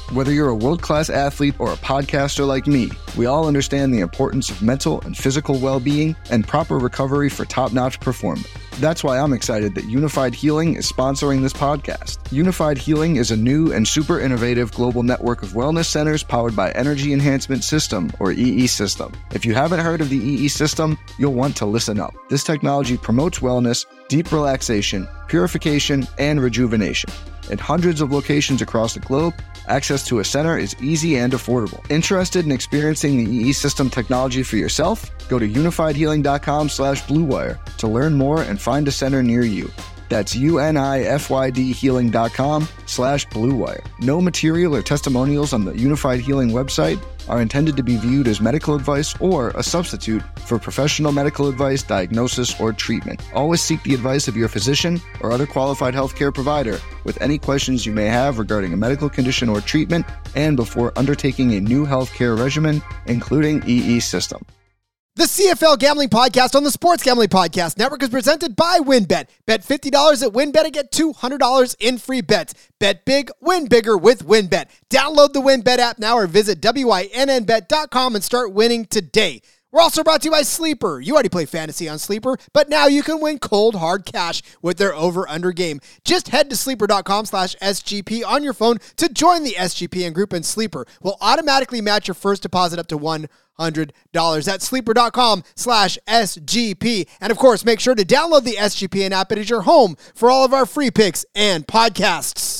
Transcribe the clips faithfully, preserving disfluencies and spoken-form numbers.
Whether you're a world-class athlete or a podcaster like me, we all understand the importance of mental and physical well-being and proper recovery for top-notch performance. That's why I'm excited that Unified Healing is sponsoring this podcast. Unified Healing is a new and super innovative global network of wellness centers powered by Energy Enhancement System, or E E System. If you haven't heard of the E E System, you'll want to listen up. This technology promotes wellness, deep relaxation, purification, and rejuvenation. In hundreds of locations across the globe, access to a center is easy and affordable. Interested in experiencing the E E System technology for yourself? Go to unifiedhealing.com slash bluewire to learn more and find a center near you. That's U-N-I-F-Y-D healing.com slash bluewire. No material or testimonials on the Unified Healing website are intended to be viewed as medical advice or a substitute for professional medical advice, diagnosis, or treatment. Always seek the advice of your physician or other qualified healthcare provider with any questions you may have regarding a medical condition or treatment and before undertaking a new healthcare regimen, including E E System. The C F L Gambling Podcast on the Sports Gambling Podcast Network is presented by WynnBET. Bet fifty dollars at WynnBET and get two hundred dollars in free bets. Bet big, win bigger with WynnBET. Download the WynnBET app now or visit W Y N N bet dot com and start winning today. We're also brought to you by Sleeper. You already play fantasy on Sleeper, but now you can win cold, hard cash with their over-under game. Just head to sleeper.com slash SGP on your phone to join the S G P N group, and Sleeper will automatically match your first deposit up to one hundred dollars. That's sleeper.com slash SGP. And of course, make sure to download the S G P N app. It is your home for all of our free picks and podcasts.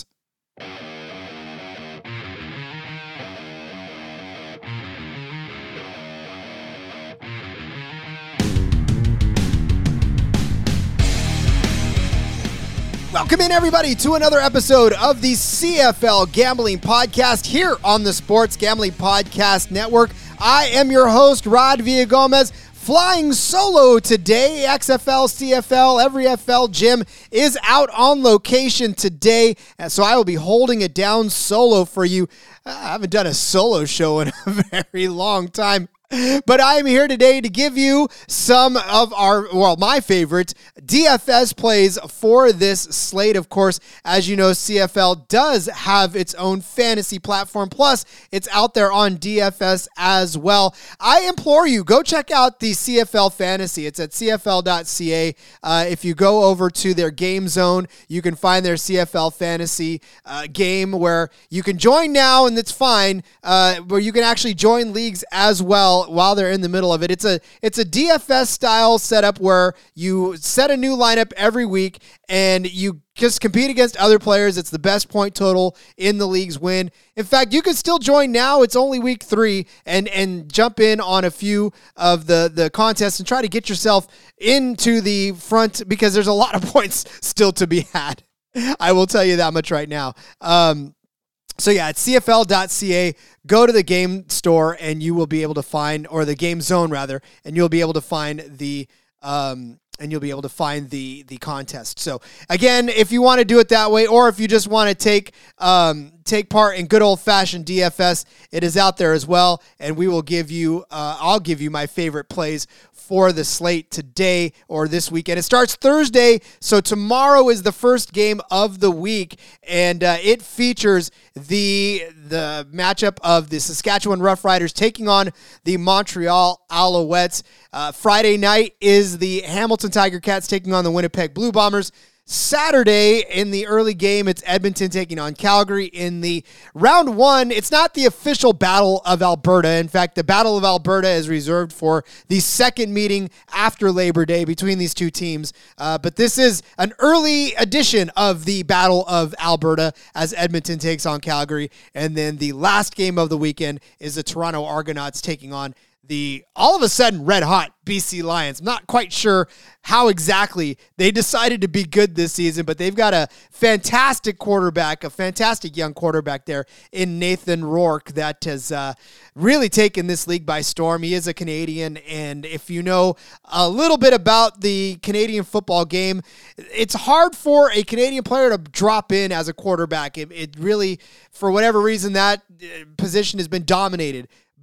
Welcome in, everybody, to another episode of the C F L Gambling Podcast here on the Sports Gambling Podcast Network. I am your host, Rod Villagomez, flying solo today. X F L, C F L, every F L gym is out on location today, so I will be holding it down solo for you. I haven't done a solo show in a very long time. But I am here today to give you some of our, well, my favorite D F S plays for this slate. Of course, as you know, C F L does have its own fantasy platform. Plus, it's out there on D F S as well. I implore you, go check out the C F L Fantasy. It's at C F L dot C A. Uh, if you go over to their game zone, you can find their C F L Fantasy uh, game where you can join now, and it's fine, uh, where you can actually join leagues as well while they're in the middle of it. It's a it's a D F S style setup where you set a new lineup every week and you just compete against other players. It's the best point total in the league's win. In fact, you can still join now. It's only week three and and jump in on a few of the, the contests and try to get yourself into the front because there's a lot of points still to be had. I will tell you that much right now. Um, So yeah, it's C F L dot C A. Go to the game store and you will be able to find, or the game zone rather, and you'll be able to find the um, and you'll be able to find the the contest. So again, if you want to do it that way, or if you just want to take um, take part in good old fashioned D F S, it is out there as well, and we will give you uh, I'll give you my favorite plays for the slate today or this weekend. It starts Thursday, so tomorrow is the first game of the week, and uh, it features the the matchup of the Saskatchewan Roughriders taking on the Montreal Alouettes. Uh, Friday night is the Hamilton Tiger Cats taking on the Winnipeg Blue Bombers. Saturday in the early game, it's Edmonton taking on Calgary in the round one. It's not the official Battle of Alberta. In fact, the Battle of Alberta is reserved for the second meeting after Labor Day between these two teams. Uh, but this is an early edition of the Battle of Alberta as Edmonton takes on Calgary. And then the last game of the weekend is the Toronto Argonauts taking on the all of a sudden red hot B C Lions. I'm not quite sure how exactly they decided to be good this season, but they've got a fantastic quarterback, a fantastic young quarterback there in Nathan Rourke that has uh, really taken this league by storm. He is a Canadian, and if you know a little bit about the Canadian football game, it's hard for a Canadian player to drop in as a quarterback. It, it really, for whatever reason, that position has been dominated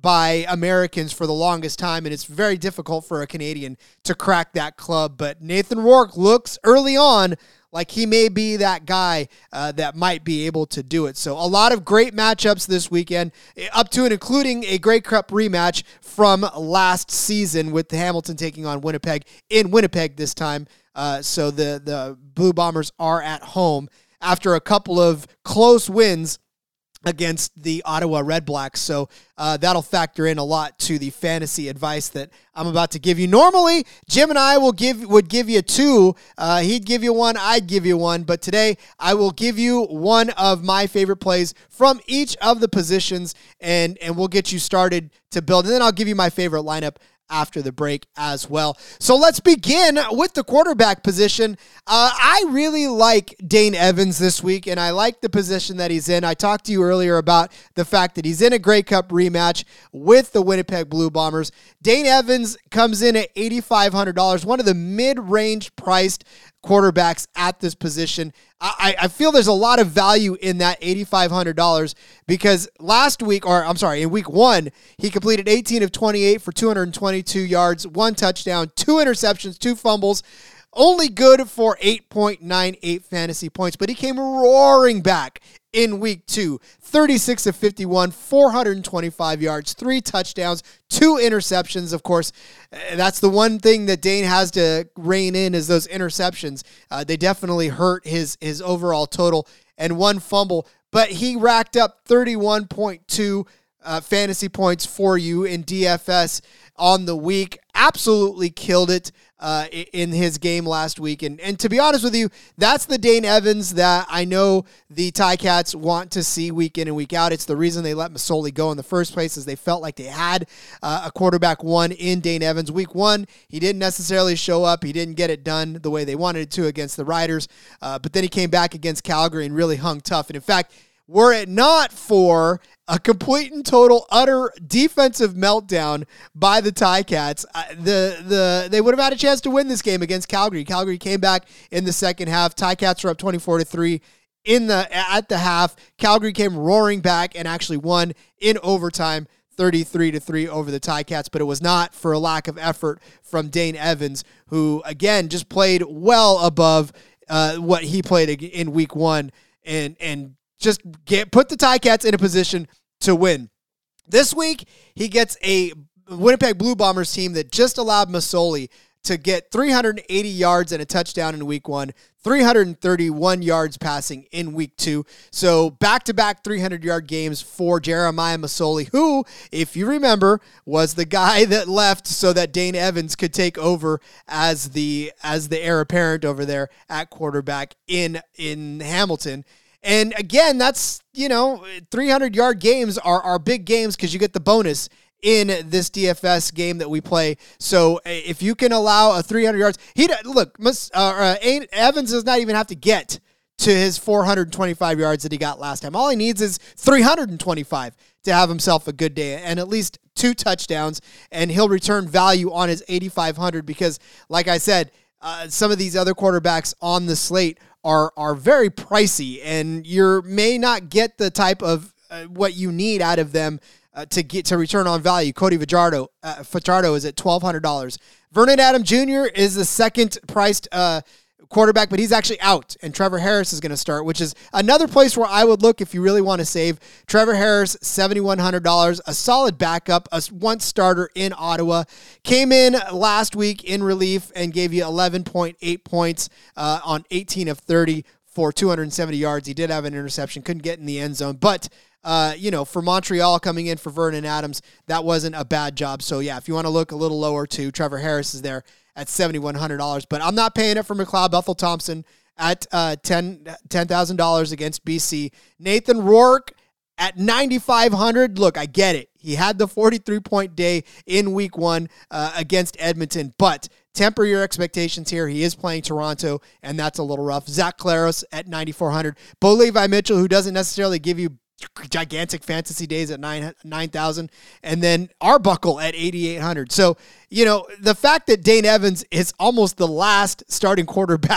by Americans for the longest time, and it's very difficult for a Canadian to crack that club. But Nathan Rourke looks early on like he may be that guy uh, that might be able to do it. So a lot of great matchups this weekend, up to and including a Grey Cup rematch from last season with the Hamilton taking on Winnipeg in Winnipeg this time. Uh, so the, the Blue Bombers are at home after a couple of close wins against the Ottawa Red Blacks. So uh, that'll factor in a lot to the fantasy advice that I'm about to give you. Normally, Jim and I will give would give you two. Uh, he'd give you one, I'd give you one. But today, I will give you one of my favorite plays from each of the positions, and, and we'll get you started to build. And then I'll give you my favorite lineup after the break as well. So let's begin with the quarterback position. Uh, I really like Dane Evans this week, and I like the position that he's in. I talked to you earlier about the fact that he's in a Grey Cup rematch with the Winnipeg Blue Bombers. Dane Evans comes in at eight thousand five hundred dollars, one of the mid-range priced quarterbacks at this position. I, I feel there's a lot of value in that eight thousand five hundred dollars because last week, or I'm sorry, in week one, he completed eighteen of twenty-eight for two hundred twenty-two yards, one touchdown, two interceptions, two fumbles, only good for eight point nine eight fantasy points, but he came roaring back in week two, thirty-six of fifty-one, four hundred twenty-five yards, three touchdowns, two interceptions. Of course, that's the one thing that Dane has to rein in is those interceptions. Uh, they definitely hurt his, his overall total, and one fumble, but he racked up thirty-one point two uh, fantasy points for you in D F S on the week. Absolutely killed it uh, in his game last week. And, and to be honest with you, that's the Dane Evans that I know the Ticats want to see week in and week out. It's the reason they let Masoli go in the first place, is they felt like they had uh, a quarterback one in Dane Evans. Week one, he didn't necessarily show up. He didn't get it done the way they wanted to against the Riders. Uh, but then he came back against Calgary and really hung tough. And in fact, were it not for a complete and total utter defensive meltdown by the Ticats, uh, the the they would have had a chance to win this game against Calgary. Calgary came back in the second half. Ticats were up twenty-four to three in the at the half. Calgary came roaring back and actually won in overtime, thirty-three to three over the Ticats, but it was not for a lack of effort from Dane Evans, who again just played well above uh, what he played in week one and and just get put the Ticats in a position to win. This week, he gets a Winnipeg Blue Bombers team that just allowed Masoli to get three hundred eighty yards and a touchdown in week one, three hundred thirty-one yards passing in week two. So back-to-back three hundred-yard games for Jeremiah Masoli, who, if you remember, was the guy that left so that Dane Evans could take over as the as the heir apparent over there at quarterback in in Hamilton. And again, that's, you know, three hundred-yard games are, are big games because you get the bonus in this D F S game that we play. So if you can allow a three hundred yards, he look, uh, uh, Evans does not even have to get to his four hundred twenty-five yards that he got last time. All he needs is three hundred twenty-five to have himself a good day and at least two touchdowns, and he'll return value on his eight thousand five hundred because, like I said, uh, some of these other quarterbacks on the slate are are very pricey, and you may not get the type of uh, what you need out of them uh, to get to return on value. Cody Fajardo, uh, Fajardo is at twelve hundred dollars. Vernon Adams Junior is the second priced uh, quarterback, but he's actually out, and Trevor Harris is going to start, which is another place where I would look if you really want to save. Trevor Harris, seven thousand one hundred dollars, a solid backup, a once starter in Ottawa, came in last week in relief and gave you eleven point eight points uh, on eighteen of thirty for two hundred seventy yards. He did have an interception, couldn't get in the end zone, but Uh, you know, for Montreal coming in for Vernon Adams, that wasn't a bad job. So, yeah, if you want to look a little lower too, Trevor Harris is there at seven thousand one hundred dollars. But I'm not paying it for McLeod Bethel Thompson at uh, ten thousand dollars against B C. Nathan Rourke at nine thousand five hundred dollars. Look, I get it. He had the forty-three point day in week one uh, against Edmonton, but temper your expectations here. He is playing Toronto, and that's a little rough. Zach Claros at nine thousand four hundred dollars. Bo Levi Mitchell, who doesn't necessarily give you gigantic fantasy days at nine nine thousand, and then Arbuckle at eighty-eight hundred. So, you know, the fact that Dane Evans is almost the last starting quarterback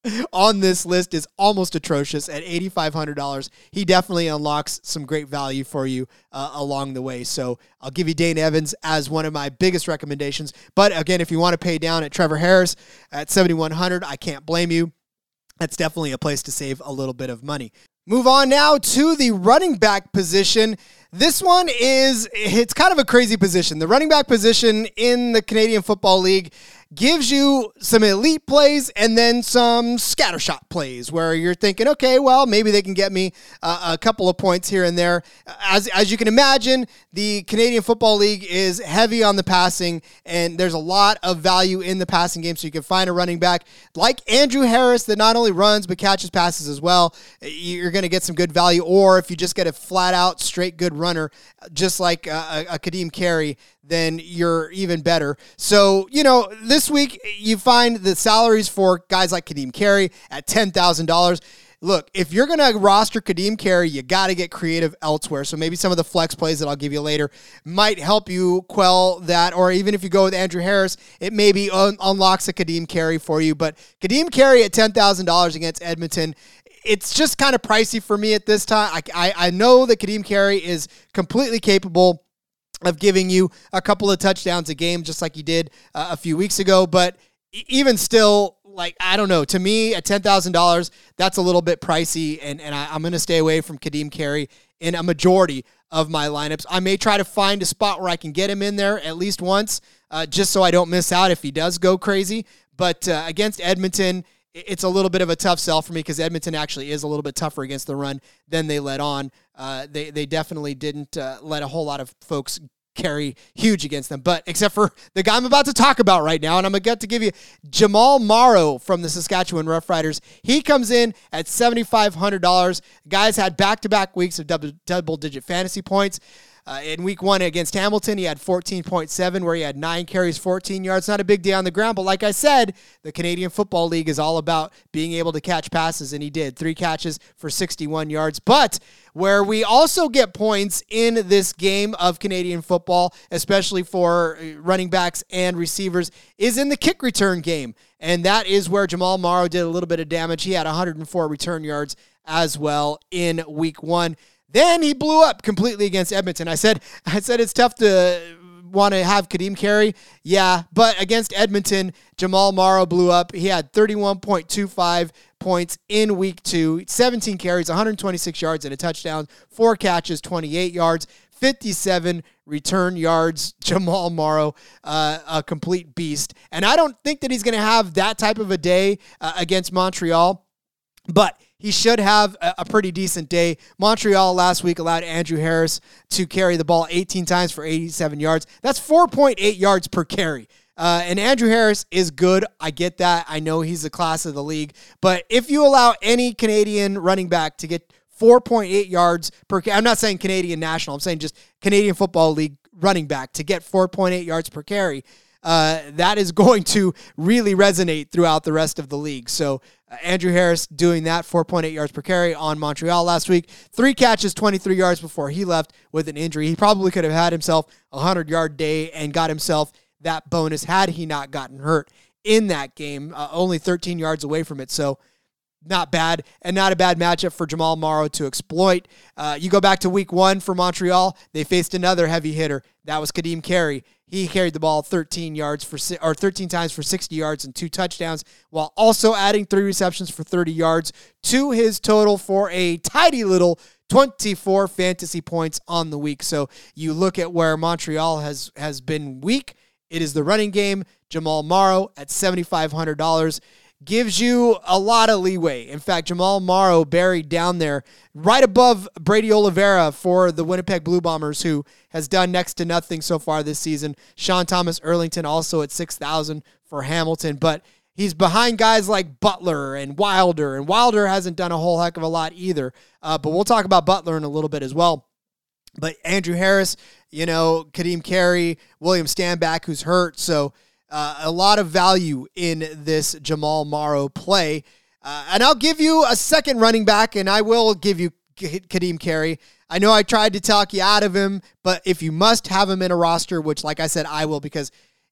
on this list is almost atrocious at eight thousand five hundred dollars. He definitely unlocks some great value for you uh, along the way. So I'll give you Dane Evans as one of my biggest recommendations. But again, if you want to pay down at Trevor Harris at seven thousand one hundred dollars, I can't blame you. That's definitely a place to save a little bit of money. Move on now to the running back position. This one is, it's kind of a crazy position. The running back position in the Canadian Football League gives you some elite plays and then some scattershot plays where you're thinking, okay, well, maybe they can get me uh, a couple of points here and there. As as you can imagine, the Canadian Football League is heavy on the passing, and there's a lot of value in the passing game, so you can find a running back like Andrew Harris that not only runs but catches passes as well. You're going to get some good value, or if you just get a flat-out, straight good runner, just like a, a Kadeem Carey, then you're even better. So, you know, this week you find the salaries for guys like Kadeem Carey at ten thousand dollars. Look, if you're going to roster Kadeem Carey, you got to get creative elsewhere. So maybe some of the flex plays that I'll give you later might help you quell that. Or even if you go with Andrew Harris, it maybe un- unlocks a Kadeem Carey for you. But Kadeem Carey at ten thousand dollars against Edmonton, it's just kind of pricey for me at this time. I, I, I know that Kadeem Carey is completely capable of giving you a couple of touchdowns a game, just like he did uh, a few weeks ago. But even still, like, I don't know. To me, at ten thousand dollars, that's a little bit pricey, and, and I, I'm going to stay away from Kadeem Carey in a majority of my lineups. I may try to find a spot where I can get him in there at least once, uh, just so I don't miss out if he does go crazy. But uh, against Edmonton, it's a little bit of a tough sell for me because Edmonton actually is a little bit tougher against the run than they let on. Uh, they they definitely didn't uh, let a whole lot of folks carry huge against them, but except for the guy I'm about to talk about right now, and I'm going to get to give you Jamal Morrow from the Saskatchewan Roughriders. He comes in at seven thousand five hundred dollars. Guys had back-to-back weeks of double, double-digit fantasy points. Uh, in week one against Hamilton, he had fourteen point seven, where he had nine carries, fourteen yards. Not a big day on the ground, but like I said, the Canadian Football League is all about being able to catch passes, and he did. Three catches for sixty-one yards. But where we also get points in this game of Canadian football, especially for running backs and receivers, is in the kick return game. And that is where Jamal Morrow did a little bit of damage. He had one hundred four return yards as well in week one. Then he blew up completely against Edmonton. I said I said it's tough to want to have Kadeem Carey. Yeah, but against Edmonton, Jamal Morrow blew up. He had thirty-one point two five points in week two, seventeen carries, one hundred twenty-six yards and a touchdown, four catches, twenty-eight yards, fifty-seven return yards. Jamal Morrow, uh, a complete beast. And I don't think that he's going to have that type of a day uh, against Montreal, but he should have a pretty decent day. Montreal last week allowed Andrew Harris to carry the ball eighteen times for eighty-seven yards. That's four point eight yards per carry. Uh, and Andrew Harris is good. I get that. I know he's the class of the league. But if you allow any Canadian running back to get four point eight yards per carry, I'm not saying Canadian national, I'm saying just Canadian Football League running back to get four point eight yards per carry, Uh, that is going to really resonate throughout the rest of the league. So uh, Andrew Harris doing that, four point eight yards per carry on Montreal last week. Three catches, twenty-three yards before he left with an injury. He probably could have had himself a hundred-yard day and got himself that bonus had he not gotten hurt in that game, uh, only thirteen yards away from it. So not bad, and not a bad matchup for Jamal Morrow to exploit. Uh, you go back to week one for Montreal, they faced another heavy hitter. That was Kadeem Carey. He carried the ball thirteen yards for or thirteen times for sixty yards and two touchdowns, while also adding three receptions for thirty yards to his total for a tidy little twenty-four fantasy points on the week. So you look at where Montreal has has been weak. It is the running game. Jamal Morrow at seven thousand five hundred dollars. Gives you a lot of leeway. In fact, Jamal Morrow buried down there right above Brady Oliveira for the Winnipeg Blue Bombers, who has done next to nothing so far this season. Sean Thomas Erlington also at six thousand for Hamilton, but he's behind guys like Butler and Wilder, and Wilder hasn't done a whole heck of a lot either, uh, but we'll talk about Butler in a little bit as well. But Andrew Harris, you know, Kadeem Carey, William Stanback, who's hurt, so Uh, a lot of value in this Jamal Morrow play. Uh, and I'll give you a second running back, and I will give you K- Kadeem Carey. I know I tried to talk you out of him, but if you must have him in a roster, which, like I said, I will, because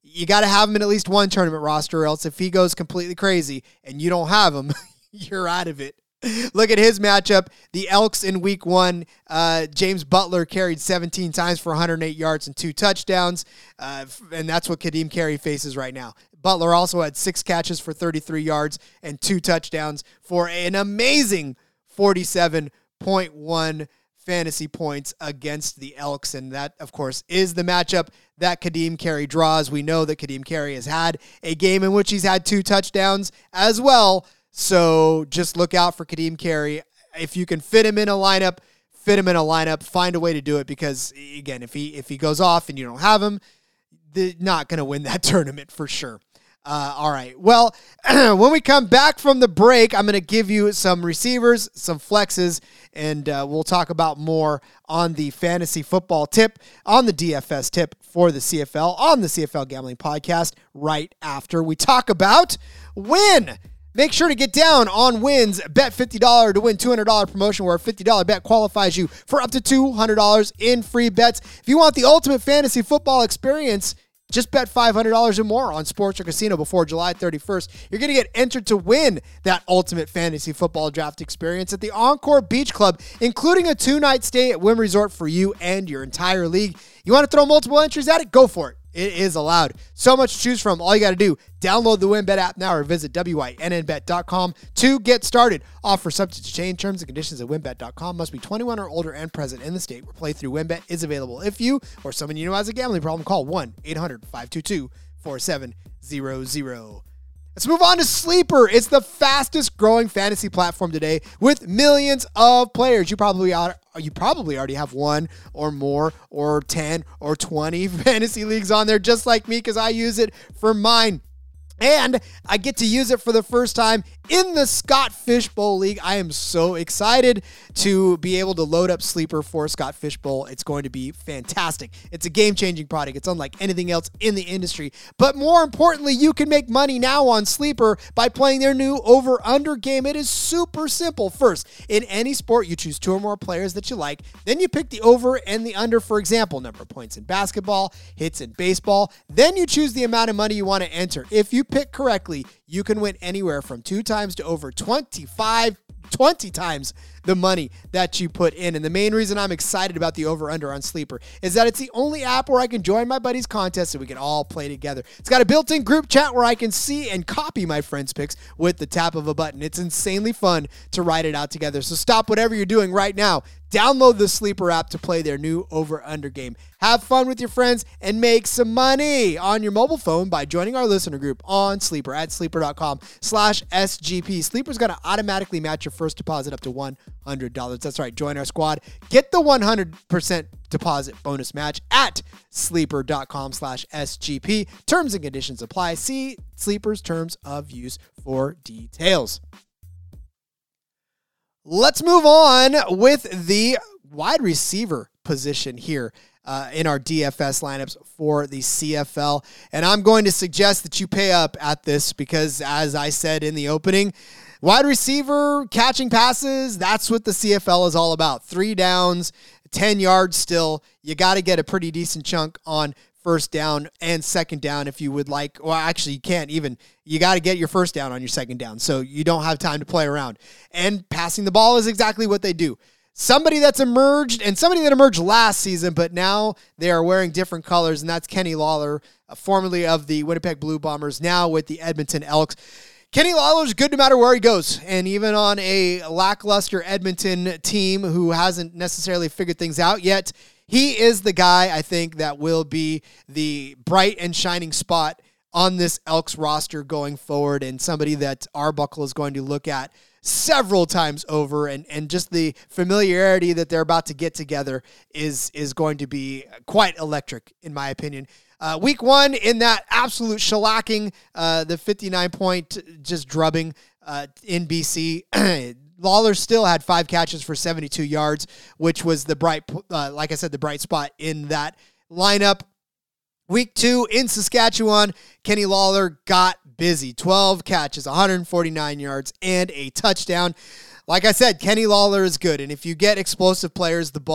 you got to have him in at least one tournament roster, or else if he goes completely crazy and you don't have him, you're out of it. Look at his matchup. The Elks in week one, uh, James Butler carried seventeen times for one hundred eight yards and two touchdowns, uh, and that's what Kadeem Carey faces right now. Butler also had six catches for thirty-three yards and two touchdowns for an amazing forty-seven point one fantasy points against the Elks, and that, of course, is the matchup that Kadeem Carey draws. We know that Kadeem Carey has had a game in which he's had two touchdowns as well, so just look out for Kadeem Carey. If you can fit him in a lineup, fit him in a lineup. Find a way to do it because, again, if he if he goes off and you don't have him, they're not going to win that tournament for sure. Uh, all right. Well, when we come back from the break, I'm going to give you some receivers, some flexes, and uh, we'll talk about more on the fantasy football tip, on the D F S tip for the C F L, on the C F L Gambling Podcast right after we talk about Win. Make sure to get down on Win's Bet fifty dollars to win two hundred dollars promotion where a fifty dollars bet qualifies you for up to two hundred dollars in free bets. If you want the ultimate fantasy football experience, just bet five hundred dollars or more on sports or casino before July thirty-first. You're going to get entered to win that ultimate fantasy football draft experience at the Encore Beach Club, including a two-night stay at Wynn Resort for you and your entire league. You want to throw multiple entries at it? Go for it. It is allowed. So much to choose from. All you got to do, download the WynnBet app now or visit W Y N N bet dot com to get started. Offer subject to change. Terms and conditions at wynn bet dot com. Must be twenty-one or older and present in the state where playthrough WynnBet is available. If you or someone you know has a gambling problem, call one eight hundred five two two four seven zero zero. Let's move on to Sleeper. It's the fastest growing fantasy platform today with millions of players. You probably ought, you probably already have one or more or ten or twenty fantasy leagues on there just like me because I use it for mine. And I get to use it for the first time in the Scott Fish Bowl League. I am so excited to be able to load up Sleeper for Scott Fish Bowl. It's going to be fantastic. It's a game-changing product. It's unlike anything else in the industry. But more importantly, you can make money now on Sleeper by playing their new over-under game. It is super simple. First, in any sport, you choose two or more players that you like. Then you pick the over and the under, for example, number of points in basketball, hits in baseball. Then you choose the amount of money you want to enter. If you pick correctly, you can win anywhere from two times to over twenty-five, twenty times the money that you put in. And the main reason I'm excited about the over-under on Sleeper is that it's the only app where I can join my buddies' contests so we can all play together. It's got a built-in group chat where I can see and copy my friends' picks with the tap of a button. It's insanely fun to write it out together. So stop whatever you're doing right now. Download the Sleeper app to play their new over-under game. Have fun with your friends and make some money on your mobile phone by joining our listener group on Sleeper at sleeper dot com slash S G P. Sleeper's going to automatically match your first deposit up to one hundred dollars. That's right. Join our squad. Get the one hundred percent deposit bonus match at sleeper dot com slash S G P. Terms and conditions apply. See Sleeper's terms of use for details. Let's move on with the wide receiver position here uh, in our D F S lineups for the C F L. And I'm going to suggest that you pay up at this because, as I said in the opening, wide receiver catching passes, that's what the C F L is all about. Three downs, ten yards still. You got to get a pretty decent chunk on first down and second down if you would like. Well, actually, you can't even. You got to get your first down on your second down, so you don't have time to play around. And passing the ball is exactly what they do. Somebody that's emerged, and somebody that emerged last season, but now they are wearing different colors, and that's Kenny Lawler, uh, formerly of the Winnipeg Blue Bombers, now with the Edmonton Elks. Kenny Lawler's good no matter where he goes, and even on a lackluster Edmonton team who hasn't necessarily figured things out yet, he is the guy, I think, that will be the bright and shining spot on this Elks roster going forward, and somebody that Arbuckle is going to look at several times over, and, and just the familiarity that they're about to get together is, is going to be quite electric, in my opinion. Uh, week one, in that absolute shellacking, uh, the fifty-nine point just drubbing uh, in B C, Lawler still had five catches for seventy-two yards, which was the bright, uh, like I said, the bright spot in that lineup. Week two in Saskatchewan, Kenny Lawler got busy. twelve catches, one hundred forty-nine yards, and a touchdown. Like I said, Kenny Lawler is good, and if you get explosive players the ball,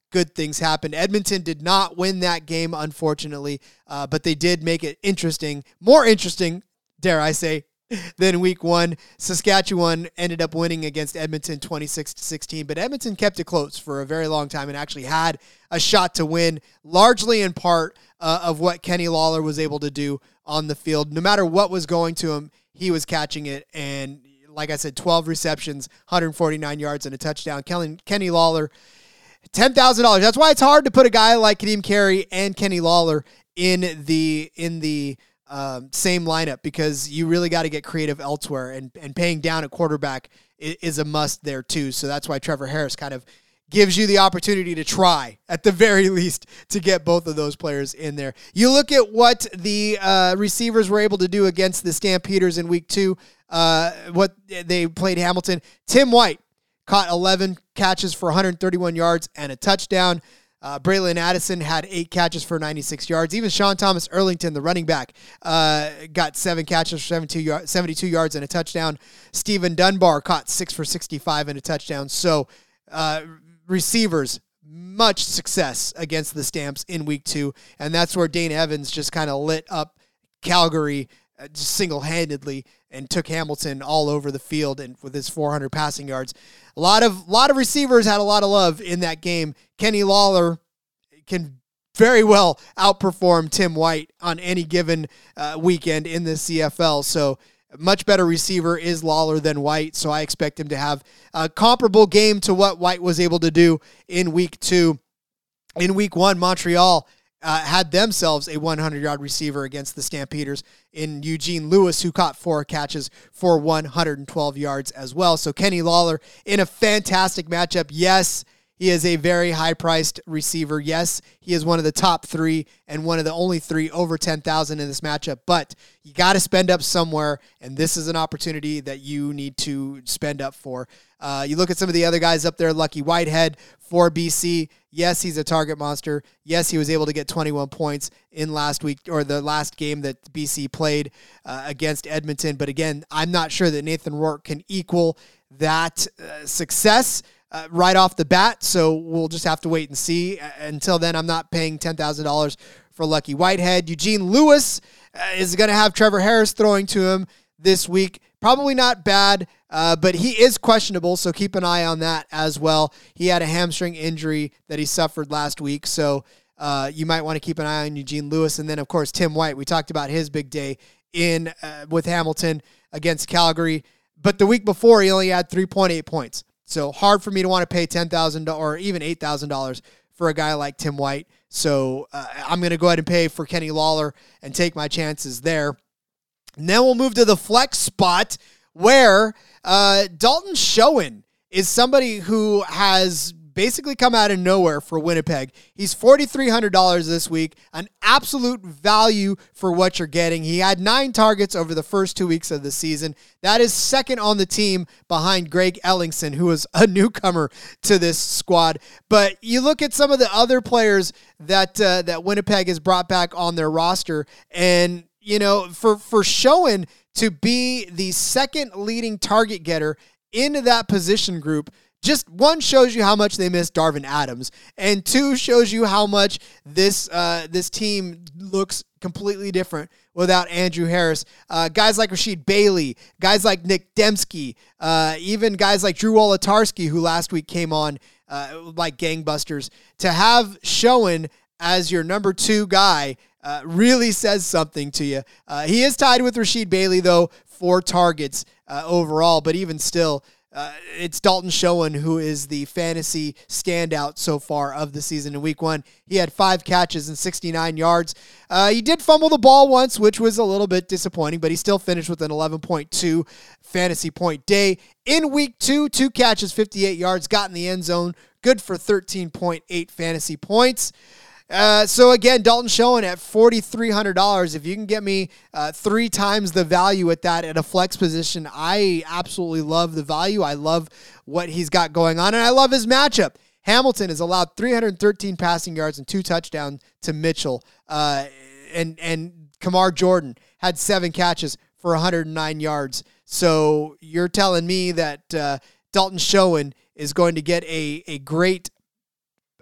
good things happened. Edmonton did not win that game, unfortunately, uh, but they did make it interesting, more interesting, dare I say, than week one. Saskatchewan ended up winning against Edmonton twenty-six to sixteen, but Edmonton kept it close for a very long time and actually had a shot to win, largely in part uh, of what Kenny Lawler was able to do on the field. No matter what was going to him, he was catching it, and like I said, twelve receptions, one hundred forty-nine yards, and a touchdown. Kenny, Kenny Lawler, ten thousand dollars. That's why it's hard to put a guy like Kadeem Carey and Kenny Lawler in the in the um, same lineup, because you really got to get creative elsewhere, and, and paying down at quarterback is, is a must there too. So that's why Trevor Harris kind of gives you the opportunity to try, at the very least, to get both of those players in there. You look at what the uh, receivers were able to do against the Stampeders in week two, uh, what they played Hamilton. Tim White caught eleven catches for one hundred thirty-one yards and a touchdown. Uh, Braylon Addison had eight catches for ninety-six yards. Even Sean Thomas Erlington, the running back, uh, got seven catches for seventy-two yards and a touchdown. Stephen Dunbar caught six for sixty-five and a touchdown. So, uh, receivers, much success against the Stamps in week two, and that's where Dane Evans just kind of lit up Calgary uh, just single-handedly and took Hamilton all over the field, and with his four hundred passing yards. A lot of lot of receivers had a lot of love in that game. Kenny Lawler can very well outperform Tim White on any given uh, weekend in the C F L. So much better receiver is Lawler than White, so I expect him to have a comparable game to what White was able to do in week two. In week one, Montreal uh, had themselves a hundred-yard receiver against the Stampeders in Eugene Lewis, who caught four catches for one hundred twelve yards as well. So Kenny Lawler in a fantastic matchup. Yes, he is a very high-priced receiver. Yes, he is one of the top three and one of the only three over ten thousand in this matchup. But you got to spend up somewhere, and this is an opportunity that you need to spend up for. Uh, you look at some of the other guys up there, Lucky Whitehead for B C. Yes, he's a target monster. Yes, he was able to get twenty-one points in last week, or the last game that B C played uh, against Edmonton. But again, I'm not sure that Nathan Rourke can equal that uh, success Uh, right off the bat, so we'll just have to wait and see. Uh, until then, I'm not paying ten thousand dollars for Lucky Whitehead. Eugene Lewis uh, is going to have Trevor Harris throwing to him this week. Probably not bad, uh, but he is questionable, so keep an eye on that as well. He had a hamstring injury that he suffered last week, so uh, you might want to keep an eye on Eugene Lewis. And then, of course, Tim White. We talked about his big day in uh, with Hamilton against Calgary, but the week before, he only had three point eight points. So hard for me to want to pay ten thousand dollars or even eight thousand dollars for a guy like Tim White. So uh, I'm going to go ahead and pay for Kenny Lawler and take my chances there. And then we'll move to the flex spot, where uh, Dalton Schoen is somebody who has basically come out of nowhere for Winnipeg. He's four thousand three hundred dollars this week, an absolute value for what you're getting. He had nine targets over the first two weeks of the season. That is second on the team behind Greg Ellingson, who is a newcomer to this squad. But you look at some of the other players that uh, that Winnipeg has brought back on their roster, and you know, for for Schoen to be the second leading target getter into that position group, just one, shows you how much they miss Darvin Adams, and two, shows you how much this uh, this team looks completely different without Andrew Harris. Uh, guys like Rashid Bailey, guys like Nick Dembski, uh, even guys like Drew Wolotarski, who last week came on uh, like gangbusters. To have Schoen as your number two guy uh, really says something to you. Uh, he is tied with Rashid Bailey, though, for targets uh, overall, but even still, Uh, it's Dalton Schoen who is the fantasy standout so far of the season. In week one, he had five catches and sixty-nine yards. Uh, he did fumble the ball once, which was a little bit disappointing, but he still finished with an eleven point two fantasy point day. In week two, two catches, fifty-eight yards, got in the end zone, good for thirteen point eight fantasy points. Uh, so again, Dalton Schoen at four thousand three hundred dollars. If you can get me uh, three times the value at that at a flex position, I absolutely love the value. I love what he's got going on, and I love his matchup. Hamilton has allowed three hundred thirteen passing yards and two touchdowns to Mitchell. Uh, and, and Kamar Jordan had seven catches for one hundred nine yards. So you're telling me that uh, Dalton Schoen is going to get a, a great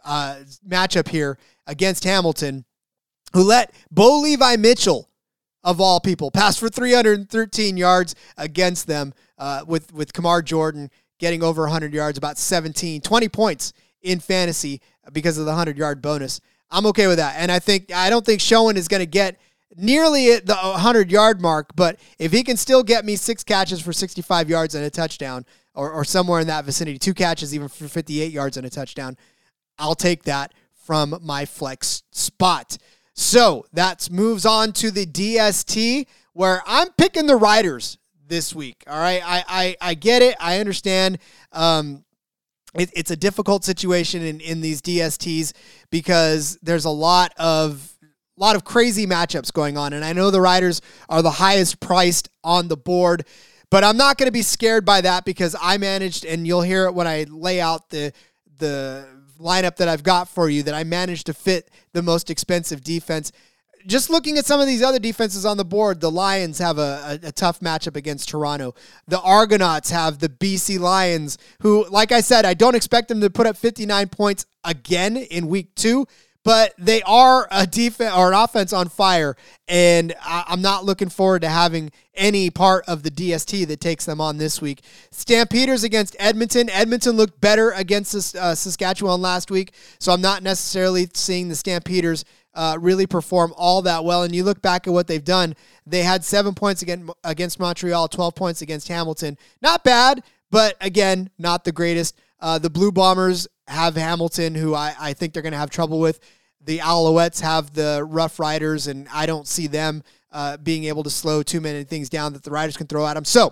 uh, matchup here against Hamilton, who let Bo Levi Mitchell, of all people, pass for three hundred thirteen yards against them, uh, with, with Kamar Jordan getting over one hundred yards, about seventeen, twenty points in fantasy because of the one hundred-yard bonus. I'm okay with that. And I think I don't think Schoen is going to get nearly at the one hundred-yard mark, but if he can still get me six catches for sixty-five yards and a touchdown, or, or somewhere in that vicinity, two catches even for fifty-eight yards and a touchdown, I'll take that from my flex spot. So that moves on to the D S T, where I'm picking the Riders this week. All right, I I, I get it. I understand. Um, it, it's a difficult situation in, in these D S Ts because there's a lot of A lot of crazy matchups going on, and I know the Riders are the highest priced on the board, but I'm not going to be scared by that because I managed, and you'll hear it when I lay out the the lineup that I've got for you, that I managed to fit the most expensive defense. Just looking at some of these other defenses on the board, the Lions have a, a, a tough matchup against Toronto. The Argonauts have the B C Lions, who, like I said, I don't expect them to put up fifty-nine points again in week two, but they are a defense or an offense on fire, and I'm not looking forward to having any part of the D S T that takes them on this week. Stampeders against Edmonton. Edmonton looked better against uh, Saskatchewan last week, so I'm not necessarily seeing the Stampeders uh, really perform all that well. And you look back at what they've done. They had seven points against, against Montreal, twelve points against Hamilton. Not bad, but again, not the greatest. Uh, the Blue Bombers have Hamilton, who I, I think they're going to have trouble with. The Alouettes have the Rough Riders, and I don't see them uh, being able to slow too many things down that the Riders can throw at them. So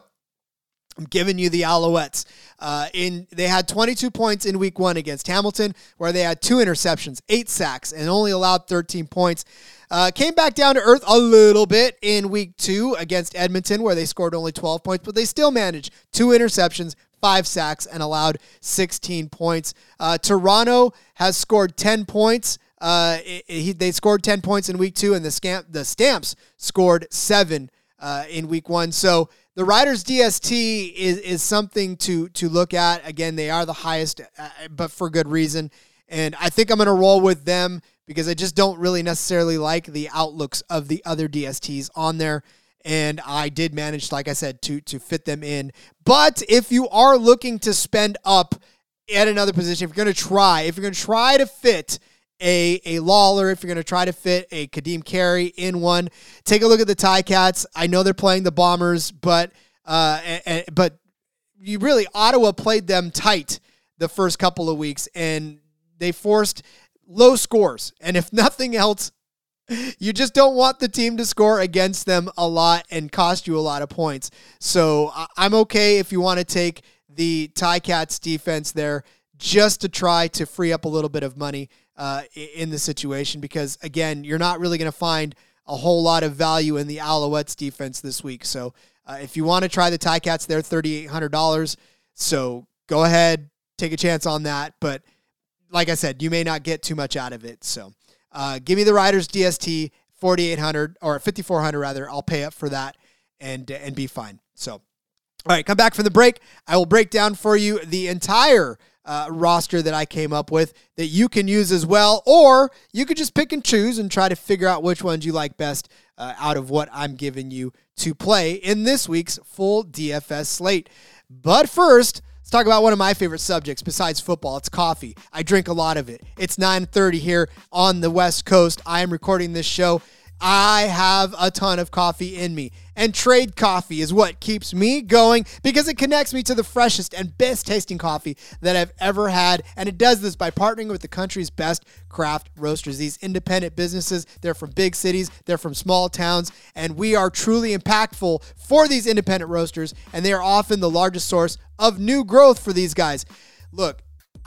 I'm giving you the Alouettes. Uh, in they had twenty-two points in week one against Hamilton, where they had two interceptions, eight sacks, and only allowed thirteen points. Uh, came back down to earth a little bit in week two against Edmonton, where they scored only twelve points, but they still managed two interceptions, five sacks, and allowed sixteen points. Uh, Toronto has scored ten points. Uh, it, it, they scored ten points in week two, and the scamp, the Stamps scored seven uh, in week one. So the Riders D S T is is something to to look at. Again, they are the highest, uh, but for good reason. And I think I'm going to roll with them because I just don't really necessarily like the outlooks of the other D S Ts on there. And I did manage, like I said, to to fit them in. But if you are looking to spend up at another position, if you're going to try, if you're going to try to fit a a Lawler, if you're going to try to fit a Kadeem Carey in one, take a look at the Ticats. I know they're playing the Bombers, but uh, and, and, but you really, Ottawa played them tight the first couple of weeks, and they forced low scores. And if nothing else, you just don't want the team to score against them a lot and cost you a lot of points. So I'm okay if you want to take the Ticats defense there just to try to free up a little bit of money uh, in the situation, because, again, you're not really going to find a whole lot of value in the Alouettes defense this week. So uh, if you want to try the Ticats, they're three thousand eight hundred dollars. So go ahead, take a chance on that. But like I said, you may not get too much out of it. So uh, give me the Riders D S T, forty-eight hundred or fifty-four hundred rather. I'll pay up for that and and be fine. So, all right, come back from the break. I will break down for you the entire uh, roster that I came up with that you can use as well, or you could just pick and choose and try to figure out which ones you like best uh, out of what I'm giving you to play in this week's full D F S slate. But first, let's talk about one of my favorite subjects besides football. It's coffee. I drink a lot of it. It's nine thirty here on the West Coast. I am recording this show. I have a ton of coffee in me, and Trade Coffee is what keeps me going because it connects me to the freshest and best tasting coffee that I've ever had, and it does this by partnering with the country's best craft roasters. These independent businesses, they're from big cities, they're from small towns, and we are truly impactful for these independent roasters, and they are often the largest source of new growth for these guys. Look,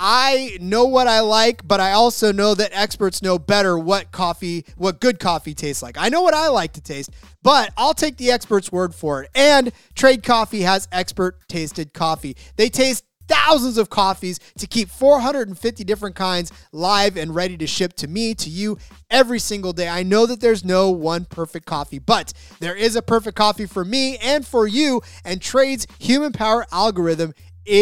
I know what I like, but I also know that experts know better what coffee, what good coffee tastes like. I know what I like to taste, but I'll take the expert's word for it. And Trade Coffee has expert-tasted coffee. They taste thousands of coffees to keep four hundred fifty different kinds live and ready to ship to me, to you, every single day. I know that there's no one perfect coffee, but there is a perfect coffee for me and for you, and Trade's human power algorithm is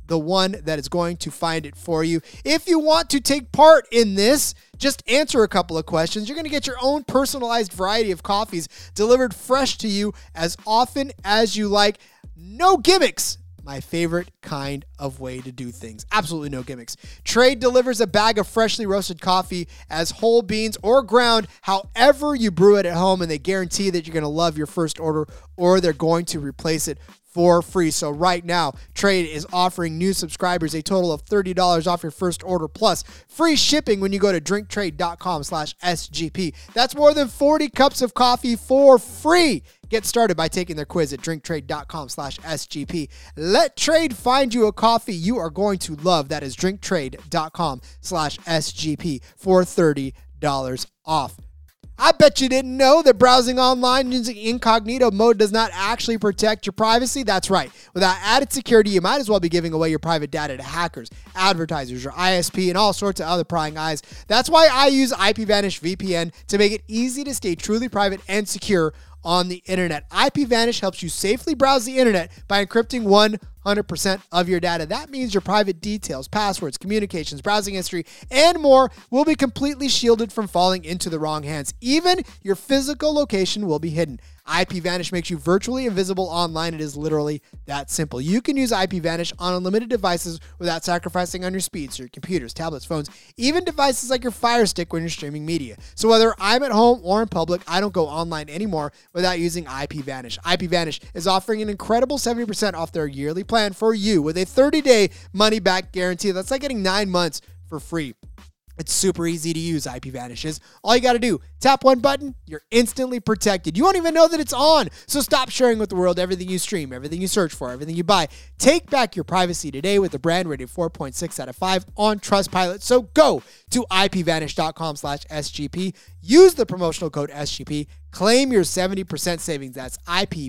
the one that is going to find it for you. If you want to take part in this, just answer a couple of questions. You're going to get your own personalized variety of coffees delivered fresh to you as often as you like. No gimmicks. My favorite kind of way to do things. Absolutely no gimmicks. Trade delivers a bag of freshly roasted coffee as whole beans or ground, however you brew it at home, and they guarantee that you're going to love your first order or they're going to replace it for free. So right now, Trade is offering new subscribers a total of thirty dollars off your first order plus free shipping when you go to drinktrade.com slash SGP. That's more than forty cups of coffee for free. Get started by taking their quiz at drinktrade.com slash SGP. Let Trade find you a coffee you are going to love. That is drinktrade.com slash SGP for thirty dollars off. I bet you didn't know that browsing online using incognito mode does not actually protect your privacy. That's right. Without added security, you might as well be giving away your private data to hackers, advertisers, your I S P, and all sorts of other prying eyes. That's why I use IPVanish V P N to make it easy to stay truly private and secure on the internet. IPVanish helps you safely browse the internet by encrypting one hundred percent of your data. That means your private details, passwords, communications, browsing history, and more will be completely shielded from falling into the wrong hands. Even your physical location will be hidden. IPVanish makes you virtually invisible online. It is literally that simple. You can use IPVanish on unlimited devices without sacrificing on your speed, so your computers, tablets, phones, even devices like your Fire Stick when you're streaming media. So whether I'm at home or in public, I don't go online anymore without using IPVanish. IPVanish is offering an incredible seventy percent off their yearly plan for you with a thirty-day money-back guarantee. That's like getting nine months for free. It's super easy to use, IPVanish is. All you got to do, tap one button, you're instantly protected. You won't even know that it's on. So stop sharing with the world everything you stream, everything you search for, everything you buy. Take back your privacy today with the brand rated four point six out of five on Trustpilot. So go to IPVanish.com slash SGP. Use the promotional code S G P. Claim your seventy percent savings. That's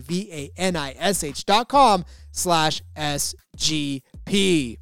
IPVanish dot com slash S G P.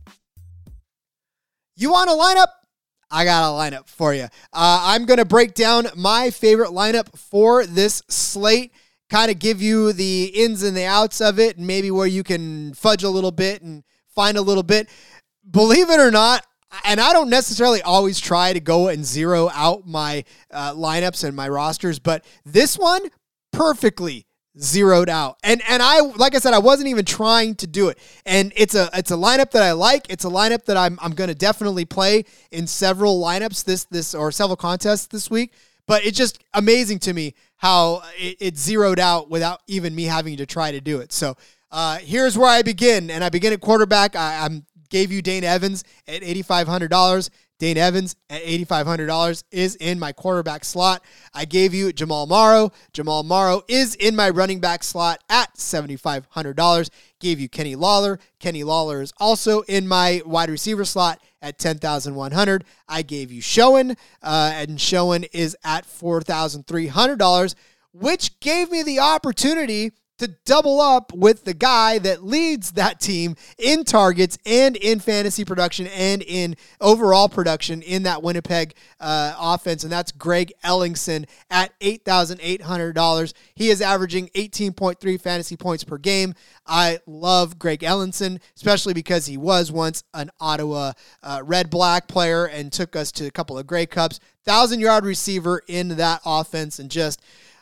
You want a lineup? I got a lineup for you. Uh, I'm going to break down my favorite lineup for this slate, kind of give you the ins and the outs of it, and maybe where you can fudge a little bit and find a little bit. Believe it or not, and I don't necessarily always try to go and zero out my uh, lineups and my rosters, but this one perfectly zeroed out. And and I, like I said, I wasn't even trying to do it. And it's a it's a lineup that I like. It's a lineup that I'm I'm going to definitely play in several lineups this this or several contests this week. But it's just amazing to me how it, it zeroed out without even me having to try to do it. So uh, here's where I begin, and I begin at quarterback. I I'm, gave you Dane Evans at eighty-five hundred dollars. Dane Evans at eighty-five hundred dollars is in my quarterback slot. I gave you Jamal Morrow. Jamal Morrow is in my running back slot at seventy-five hundred dollars. Gave you Kenny Lawler. Kenny Lawler is also in my wide receiver slot at ten thousand one hundred dollars. I gave you Schoen, uh, and Schoen is at four thousand three hundred dollars, which gave me the opportunity to double up with the guy that leads that team in targets and in fantasy production and in overall production in that Winnipeg uh, offense, and that's Greg Ellingson at eight thousand eight hundred dollars. He is averaging eighteen point three fantasy points per game. I love Greg Ellingson, especially because he was once an Ottawa uh, Red-Black player and took us to a couple of Grey Cups. Thousand-yard receiver in that offense, and just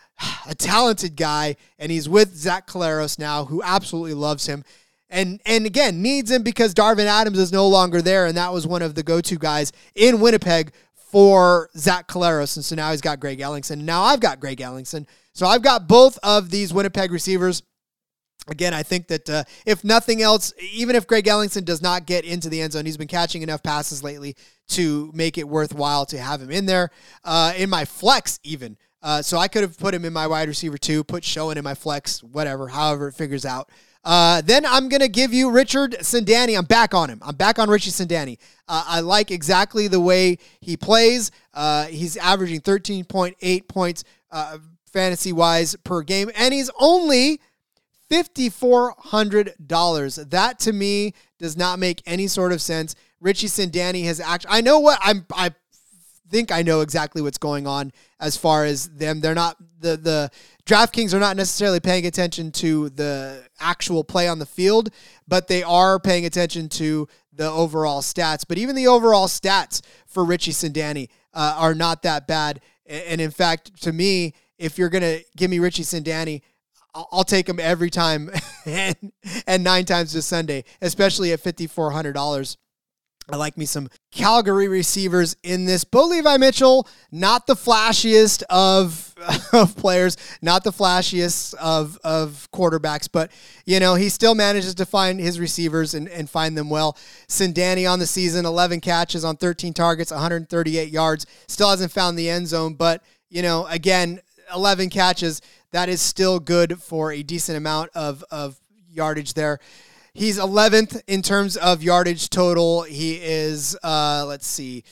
a talented guy, and he's with Zach Collaros now, who absolutely loves him. And and again, needs him because Darvin Adams is no longer there, and that was one of the go-to guys in Winnipeg for Zach Collaros. And so now he's got Greg Ellingson. Now I've got Greg Ellingson. So I've got both of these Winnipeg receivers. Again, I think that uh, if nothing else, even if Greg Ellingson does not get into the end zone, he's been catching enough passes lately to make it worthwhile to have him in there. Uh, in my flex, even. Uh, so I could have put him in my wide receiver too, put Schoen in my flex, whatever, however it figures out. Uh, then I'm going to give you Richard Sindani. I'm back on him. I'm back on Richie Sindani. Uh, I like exactly the way he plays. Uh, he's averaging thirteen point eight points uh, fantasy-wise per game, and he's only five thousand four hundred dollars. That, to me, does not make any sort of sense. Richie Sindani has actually... I know what... I'm... I think I know exactly what's going on as far as them. They're not the the DraftKings are not necessarily paying attention to the actual play on the field, but they are paying attention to the overall stats. But even the overall stats for Richie Sindani uh, are not that bad. And in fact, to me, if you're going to give me Richie Sindani, I'll, I'll take him every time and, and nine times this Sunday, especially at five thousand four hundred dollars. I like me some Calgary receivers in this. Bo Levi Mitchell, not the flashiest of, of players, not the flashiest of, of quarterbacks, but, you know, he still manages to find his receivers and, and find them well. Sindani on the season, eleven catches on thirteen targets, one hundred thirty-eight yards, still hasn't found the end zone, but, you know, again, eleven catches, that is still good for a decent amount of, of yardage there. He's eleventh in terms of yardage total. He is, uh, let's see,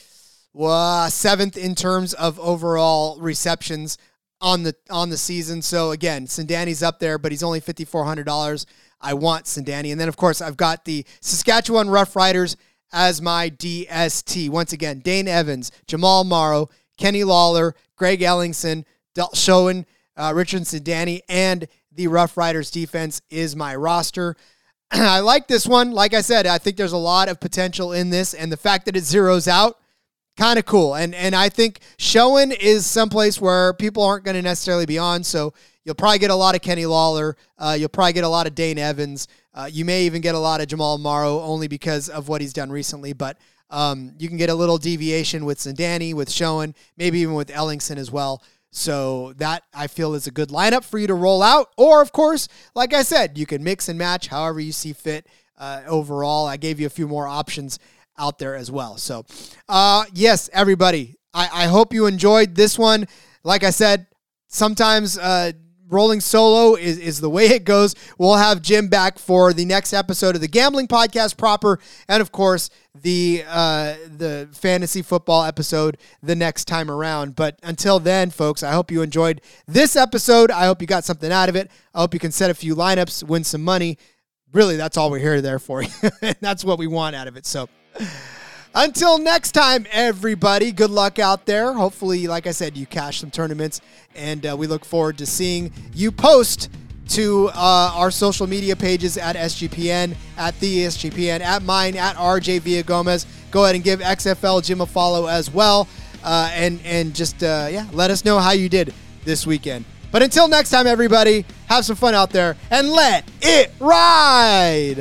uh, seventh in terms of overall receptions on the on the season. So again, Sindani's up there, but he's only five thousand four hundred dollars. I want Sindani. And then, of course, I've got the Saskatchewan Roughriders as my D S T. Once again, Dane Evans, Jamal Morrow, Kenny Lawler, Greg Ellingson, Del Schoen, uh, Richard Sindani, and the Roughriders defense is my roster. I like this one. Like I said, I think there's a lot of potential in this, and the fact that it zeroes out, kind of cool. And and I think Schoen is someplace where people aren't going to necessarily be on, so you'll probably get a lot of Kenny Lawler. Uh, you'll probably get a lot of Dane Evans. Uh, you may even get a lot of Jamal Morrow only because of what he's done recently, but um, you can get a little deviation with Sindani, with Schoen, maybe even with Ellingson as well. So that, I feel, is a good lineup for you to roll out. Or, of course, like I said, you can mix and match however you see fit uh, overall. I gave you a few more options out there as well. So, uh, yes, everybody, I, I hope you enjoyed this one. Like I said, sometimes uh, rolling solo is, is the way it goes. We'll have Jim back for the next episode of the Gambling Podcast proper, and, of course, the uh, the fantasy football episode the next time around. But until then, folks, I hope you enjoyed this episode. I hope you got something out of it. I hope you can set a few lineups, win some money. Really, that's all we're here there for. That's what we want out of it. So until next time, everybody, good luck out there. Hopefully, like I said, you cash some tournaments, and uh, we look forward to seeing you post to uh, our social media pages at S G P N, at the S G P N, at mine, at R J Villagomez. Go ahead and give X F L Jim a follow as well, uh, and and just uh, yeah, let us know how you did this weekend. But until next time, everybody, have some fun out there and let it ride.